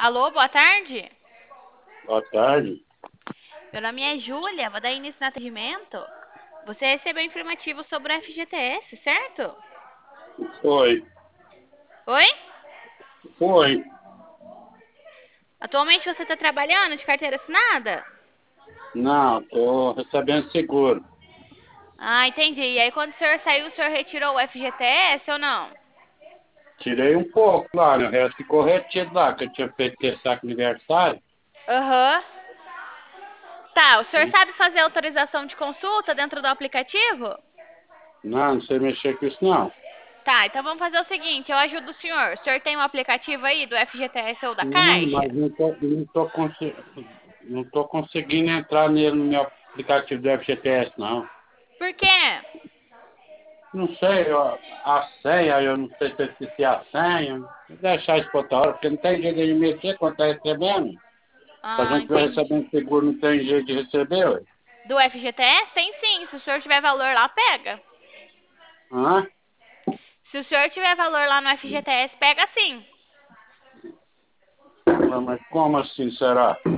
Alô, boa tarde. Boa tarde. Meu nome é Júlia, vou dar início no atendimento. Você recebeu informativo sobre o FGTS, certo? Foi. Oi? Foi. Atualmente você está trabalhando de carteira assinada? Não, tô recebendo seguro. Ah, entendi. E aí quando o senhor saiu, o senhor retirou o FGTS ou não? Tirei um pouco lá, né? O resto ficou retido lá, que eu tinha feito esse saco aniversário. Aham. Tá, o senhor sabe fazer autorização de consulta dentro do aplicativo? Não, não sei mexer com isso não. Tá, então vamos fazer o seguinte, eu ajudo o senhor. O senhor tem um aplicativo aí do FGTS ou da Não, Caixa? mas não tô conseguindo entrar nele no meu aplicativo do FGTS, não. Por quê? Não sei, a senha, eu não sei se eu esqueci a senha. Vou deixar isso pra outra hora, porque não tem jeito de mexer quando tá recebendo. Se a Ah, gente estiver entendi. recebendo seguro, não tem jeito de receber, ué. Do FGTS? Tem sim. Se o senhor tiver valor lá, pega. Hã? Se o senhor tiver valor lá no FGTS, pega sim. Mas como assim será?